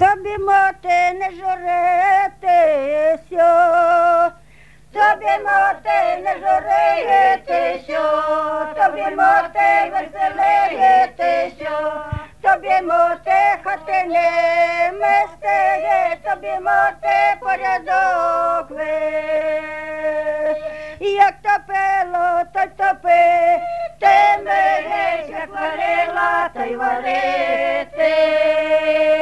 тобі моти не журитися, тобі моти не журитися, тобі моти веселитися, тобі моти хати не мести, тобі моти порядок весь. Як топило, то й топи, ти мирись, як варила, то й варити.